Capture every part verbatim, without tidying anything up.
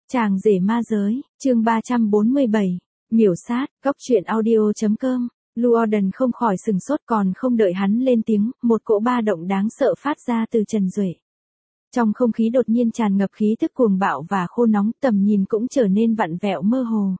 Chàng rể ma giới, chương ba trăm bốn mươi bảy, miểu sát, góc truyện audio.com, Luoden không khỏi sừng sốt còn không đợi hắn lên tiếng, một cỗ ba động đáng sợ phát ra từ Trần Duệ. Trong không khí đột nhiên tràn ngập khí tức cuồng bạo và khô nóng, tầm nhìn cũng trở nên vặn vẹo mơ hồ.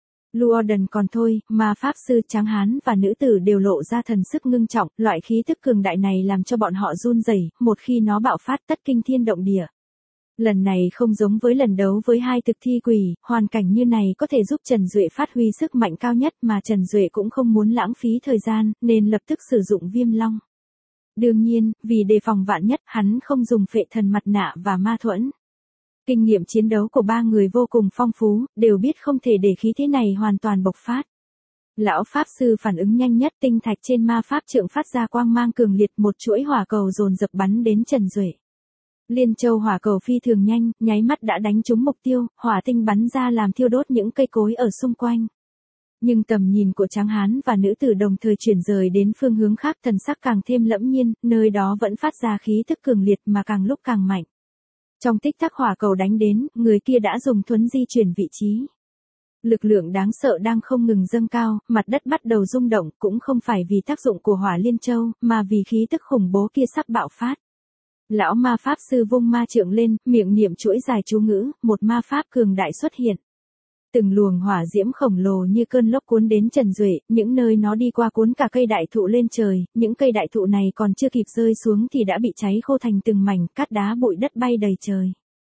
Luoden còn thôi, mà pháp sư tráng hán và nữ tử đều lộ ra thần sức ngưng trọng, loại khí tức cường đại này làm cho bọn họ run rẩy, một khi nó bạo phát tất kinh thiên động địa. Lần này không giống với lần đấu với hai thực thi quỷ, hoàn cảnh như này có thể giúp Trần Duệ phát huy sức mạnh cao nhất mà Trần Duệ cũng không muốn lãng phí thời gian, nên lập tức sử dụng viêm long. Đương nhiên, vì đề phòng vạn nhất, hắn không dùng phệ thần mặt nạ và ma thuẫn. Kinh nghiệm chiến đấu của ba người vô cùng phong phú, đều biết không thể để khí thế này hoàn toàn bộc phát. Lão Pháp Sư phản ứng nhanh nhất, tinh thạch trên ma pháp trượng phát ra quang mang cường liệt, một chuỗi hỏa cầu dồn dập bắn đến Trần Duệ. Liên châu hỏa cầu phi thường nhanh, nháy mắt đã đánh trúng mục tiêu, hỏa tinh bắn ra làm thiêu đốt những cây cối ở xung quanh. Nhưng tầm nhìn của tráng hán và nữ tử đồng thời chuyển rời đến phương hướng khác, thần sắc càng thêm lẫm nhiên, nơi đó vẫn phát ra khí tức cường liệt mà càng lúc càng mạnh. Trong tích tắc hỏa cầu đánh đến, người kia đã dùng thuấn di chuyển vị trí. Lực lượng đáng sợ đang không ngừng dâng cao, mặt đất bắt đầu rung động, cũng không phải vì tác dụng của hỏa liên châu, mà vì khí tức khủng bố kia sắp bạo phát. Lão ma pháp sư vung ma trượng lên, miệng niệm chuỗi dài chú ngữ, một ma pháp cường đại xuất hiện. Từng luồng hỏa diễm khổng lồ như cơn lốc cuốn đến Trần Duệ, những nơi nó đi qua cuốn cả cây đại thụ lên trời, những cây đại thụ này còn chưa kịp rơi xuống thì đã bị cháy khô thành từng mảnh, cát đá bụi đất bay đầy trời.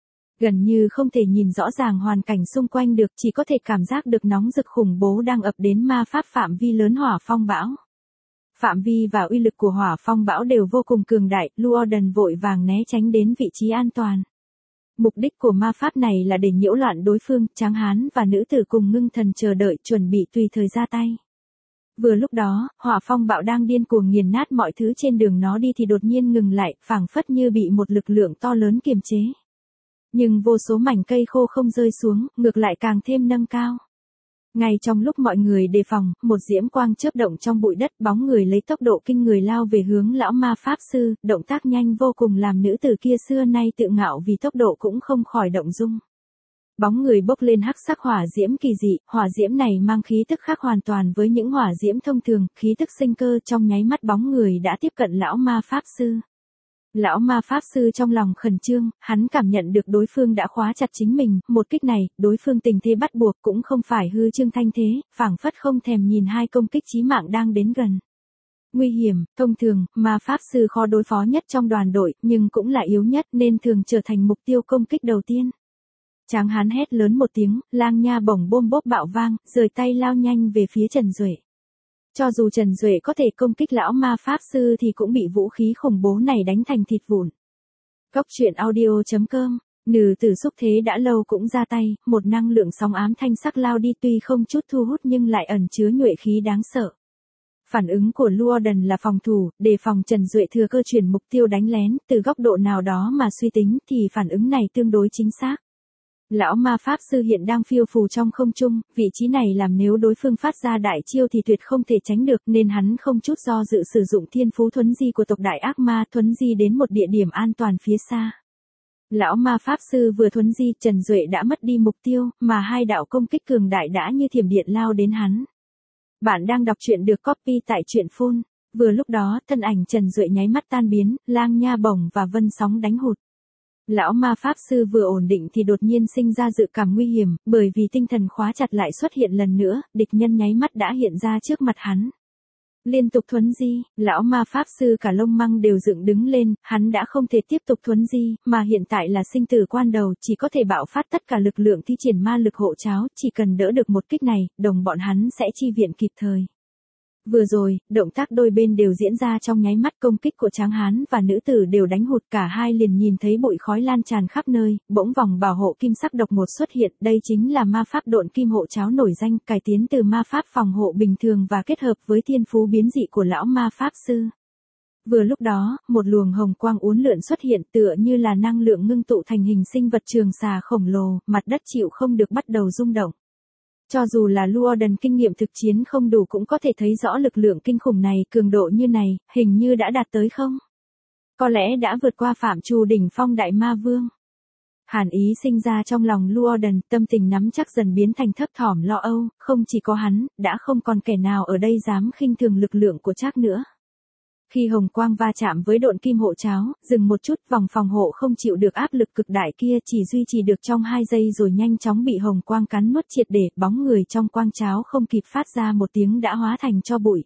Gần như không thể nhìn rõ ràng hoàn cảnh xung quanh được, chỉ có thể cảm giác được nóng rực khủng bố đang ập đến ma pháp phạm vi lớn hỏa phong bão. Phạm vi và uy lực của hỏa phong bão đều vô cùng cường đại, Luoden vội vàng né tránh đến vị trí an toàn. Mục đích của ma pháp này là để nhiễu loạn đối phương, tráng hán và nữ tử cùng ngưng thần chờ đợi, chuẩn bị tùy thời ra tay. Vừa lúc đó, hỏa phong bạo đang điên cuồng nghiền nát mọi thứ trên đường nó đi thì đột nhiên ngừng lại, phảng phất như bị một lực lượng to lớn kiềm chế. Nhưng vô số mảnh cây khô không rơi xuống, ngược lại càng thêm nâng cao. Ngay trong lúc mọi người đề phòng, một diễm quang chớp động trong bụi đất, bóng người lấy tốc độ kinh người lao về hướng lão ma pháp sư, động tác nhanh vô cùng làm nữ tử kia xưa nay tự ngạo vì tốc độ cũng không khỏi động dung. Bóng người bốc lên hắc sắc hỏa diễm kỳ dị, hỏa diễm này mang khí tức khác hoàn toàn với những hỏa diễm thông thường, khí tức sinh cơ, trong nháy mắt bóng người đã tiếp cận lão ma pháp sư. Lão ma pháp sư trong lòng khẩn trương, hắn cảm nhận được đối phương đã khóa chặt chính mình, một kích này, đối phương tình thế bắt buộc cũng không phải hư trương thanh thế, phảng phất không thèm nhìn hai công kích chí mạng đang đến gần. Nguy hiểm, thông thường, ma pháp sư khó đối phó nhất trong đoàn đội, nhưng cũng là yếu nhất nên thường trở thành mục tiêu công kích đầu tiên. Tráng hán hét lớn một tiếng, lang nha bổng bôm bốp bạo vang, rời tay lao nhanh về phía Trần Duệ. Cho dù Trần Duệ có thể công kích lão ma pháp sư thì cũng bị vũ khí khủng bố này đánh thành thịt vụn. Góc truyện audio.com, nữ tử xúc thế đã lâu cũng ra tay, một năng lượng sóng ám thanh sắc lao đi tuy không chút thu hút nhưng lại ẩn chứa nhuệ khí đáng sợ. Phản ứng của Luoden là phòng thủ, đề phòng Trần Duệ thừa cơ chuyển mục tiêu đánh lén, từ góc độ nào đó mà suy tính thì phản ứng này tương đối chính xác. Lão ma pháp sư hiện đang phiêu phù trong không trung, vị trí này làm nếu đối phương phát ra đại chiêu thì tuyệt không thể tránh được nên hắn không chút do dự sử dụng thiên phú thuấn di của tộc đại ác ma, thuấn di đến một địa điểm an toàn phía xa. Lão ma pháp sư vừa thuấn di, Trần Duệ đã mất đi mục tiêu, mà hai đạo công kích cường đại đã như thiểm điện lao đến hắn. Bạn đang đọc truyện được copy tại truyện phun. Vừa lúc đó, thân ảnh Trần Duệ nháy mắt tan biến, lang nha bổng và vân sóng đánh hụt. Lão ma pháp sư vừa ổn định thì đột nhiên sinh ra dự cảm nguy hiểm, bởi vì tinh thần khóa chặt lại xuất hiện lần nữa, địch nhân nháy mắt đã hiện ra trước mặt hắn. Liên tục thuấn di, lão ma pháp sư cả lông măng đều dựng đứng lên, hắn đã không thể tiếp tục thuấn di, mà hiện tại là sinh tử quan đầu, chỉ có thể bạo phát tất cả lực lượng thi triển ma lực hộ cháo, chỉ cần đỡ được một kích này, đồng bọn hắn sẽ chi viện kịp thời. Vừa rồi, động tác đôi bên đều diễn ra trong nháy mắt, công kích của tráng hán và nữ tử đều đánh hụt, cả hai liền nhìn thấy bụi khói lan tràn khắp nơi, bỗng vòng bảo hộ kim sắc độc một xuất hiện, đây chính là ma pháp độn kim hộ cháo nổi danh, cải tiến từ ma pháp phòng hộ bình thường và kết hợp với thiên phú biến dị của lão ma pháp sư. Vừa lúc đó, một luồng hồng quang uốn lượn xuất hiện tựa như là năng lượng ngưng tụ thành hình sinh vật trường xà khổng lồ, mặt đất chịu không được bắt đầu rung động. Cho dù là Luoden kinh nghiệm thực chiến không đủ cũng có thể thấy rõ lực lượng kinh khủng này, cường độ như này, hình như đã đạt tới không? Có lẽ đã vượt qua phạm trù đỉnh phong đại ma vương. Hàn ý sinh ra trong lòng Luoden, tâm tình nắm chắc dần biến thành thấp thỏm lo âu, không chỉ có hắn, đã không còn kẻ nào ở đây dám khinh thường lực lượng của Trác nữa. Khi hồng quang va chạm với độn kim hộ cháo, dừng một chút, vòng phòng hộ không chịu được áp lực cực đại kia chỉ duy trì được trong hai giây rồi nhanh chóng bị hồng quang cắn nuốt triệt để, bóng người trong quang cháo không kịp phát ra một tiếng đã hóa thành tro bụi.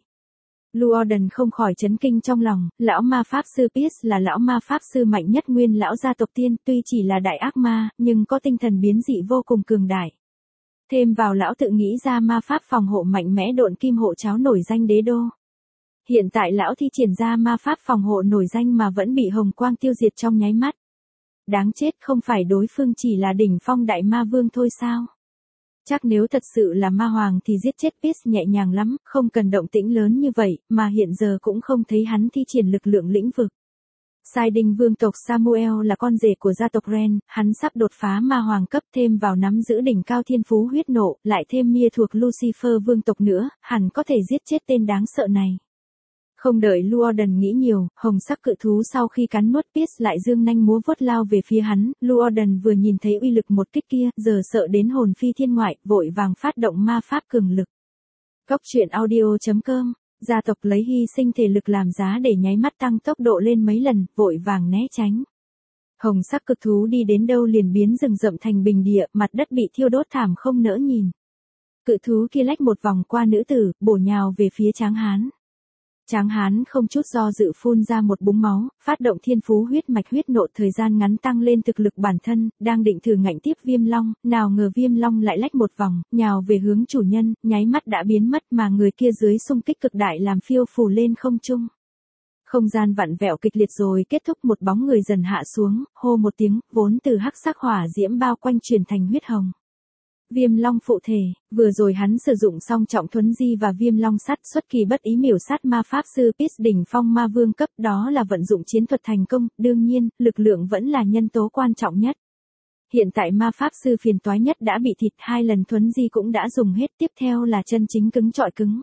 Luoden không khỏi chấn kinh trong lòng, lão ma pháp sư Pierce là lão ma pháp sư mạnh nhất nguyên lão gia tộc tiên, tuy chỉ là đại ác ma, nhưng có tinh thần biến dị vô cùng cường đại. Thêm vào lão tự nghĩ ra ma pháp phòng hộ mạnh mẽ độn kim hộ cháo nổi danh đế đô. Hiện tại lão thi triển ra ma pháp phòng hộ nổi danh mà vẫn bị hồng quang tiêu diệt trong nháy mắt. Đáng chết, không phải đối phương chỉ là đỉnh phong đại ma vương thôi sao? Chắc nếu thật sự là ma hoàng thì giết chết Pierce nhẹ nhàng lắm, không cần động tĩnh lớn như vậy, mà hiện giờ cũng không thấy hắn thi triển lực lượng lĩnh vực. Sai Đinh vương tộc Samuel là con rể của gia tộc Ren, hắn sắp đột phá ma hoàng cấp, thêm vào nắm giữ đỉnh cao thiên phú huyết nộ, lại thêm Mia thuộc Lucifer vương tộc nữa, hẳn có thể giết chết tên đáng sợ này. Không đợi Luoden nghĩ nhiều, hồng sắc cự thú sau khi cắn nuốt Pierce lại dương nanh múa vuốt lao về phía hắn, Luoden vừa nhìn thấy uy lực một kích kia, giờ sợ đến hồn phi thiên ngoại, vội vàng phát động ma pháp cường lực. Cốc truyện audio chấm com, gia tộc lấy hy sinh thể lực làm giá để nháy mắt tăng tốc độ lên mấy lần, vội vàng né tránh. Hồng sắc cực thú đi đến đâu liền biến rừng rậm thành bình địa, mặt đất bị thiêu đốt thảm không nỡ nhìn. Cự thú kia lách một vòng qua nữ tử, bổ nhào về phía Tráng Hán. Tráng Hán không chút do dự phun ra một búng máu, phát động thiên phú huyết mạch huyết nộ, thời gian ngắn tăng lên thực lực bản thân, đang định thử ngạnh tiếp Viêm Long, nào ngờ Viêm Long lại lách một vòng, nhào về hướng chủ nhân, nháy mắt đã biến mất mà người kia dưới xung kích cực đại làm phiêu phù lên không trung. Không gian vặn vẹo kịch liệt rồi kết thúc, một bóng người dần hạ xuống, hô một tiếng, vốn từ hắc sắc hỏa diễm bao quanh chuyển thành huyết hồng. Viêm Long phụ thể, vừa rồi hắn sử dụng xong trọng thuấn di và Viêm Long sắt, xuất kỳ bất ý miểu sát ma pháp sư Pierce đỉnh phong ma vương cấp, đó là vận dụng chiến thuật thành công, đương nhiên, lực lượng vẫn là nhân tố quan trọng nhất. Hiện tại ma pháp sư phiền toái nhất đã bị thịt, hai lần thuấn di cũng đã dùng hết, tiếp theo là chân chính cứng trọi cứng.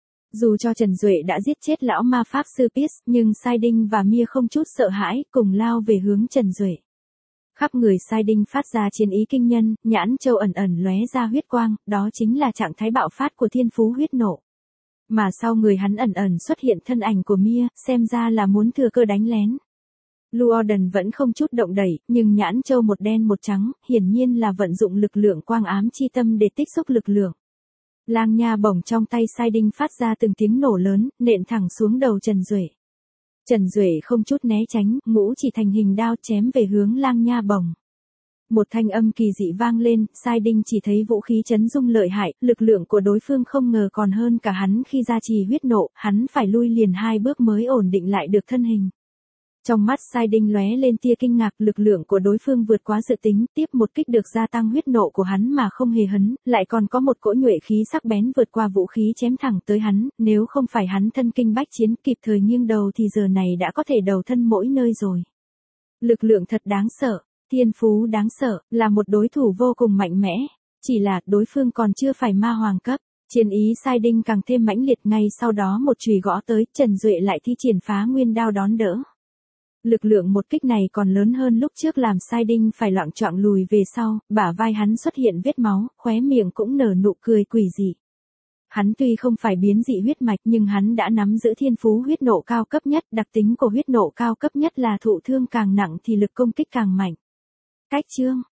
Dù cho Trần Duệ đã giết chết lão ma pháp sư Pierce, nhưng Sai Đinh và Mia không chút sợ hãi, cùng lao về hướng Trần Duệ. Khắp người Sai Đinh phát ra chiến ý kinh nhân, nhãn châu ẩn ẩn lóe ra huyết quang, đó chính là trạng thái bạo phát của thiên phú huyết nộ. Mà sau người hắn ẩn ẩn xuất hiện thân ảnh của Mia, xem ra là muốn thừa cơ đánh lén. Luoden vẫn không chút động đẩy, nhưng nhãn châu một đen một trắng, hiển nhiên là vận dụng lực lượng quang ám chi tâm để tích xúc lực lượng. Lang nha bổng trong tay Sai Đinh phát ra từng tiếng nổ lớn, nện thẳng xuống đầu Trần Duệ. Trần Duệ không chút né tránh, ngũ chỉ thành hình đao chém về hướng lang nha bổng. Một thanh âm kỳ dị vang lên, Sai Đinh chỉ thấy vũ khí chấn dung lợi hại, lực lượng của đối phương không ngờ còn hơn cả hắn khi gia trì huyết nộ, hắn phải lui liền hai bước mới ổn định lại được thân hình. Trong mắt Sai Đinh lóe lên tia kinh ngạc, lực lượng của đối phương vượt quá dự tính, tiếp một kích được gia tăng huyết nộ của hắn mà không hề hấn, lại còn có một cỗ nhuệ khí sắc bén vượt qua vũ khí chém thẳng tới hắn, nếu không phải hắn thân kinh bách chiến kịp thời nghiêng đầu thì giờ này đã có thể đầu thân mỗi nơi rồi. Lực lượng thật đáng sợ, thiên phú đáng sợ, là một đối thủ vô cùng mạnh mẽ, chỉ là đối phương còn chưa phải ma hoàng cấp. Chiến ý Sai Đinh càng thêm mãnh liệt, ngay sau đó một chùy gõ tới, Trần Duệ lại thi triển phá nguyên đao đón đỡ. Lực lượng một kích này còn lớn hơn lúc trước làm Sai Đinh phải loạng choạng lùi về sau, bả vai hắn xuất hiện vết máu, khóe miệng cũng nở nụ cười quỷ dị. Hắn tuy không phải biến dị huyết mạch nhưng hắn đã nắm giữ thiên phú huyết nộ cao cấp nhất, đặc tính của huyết nộ cao cấp nhất là thụ thương càng nặng thì lực công kích càng mạnh. Cách chương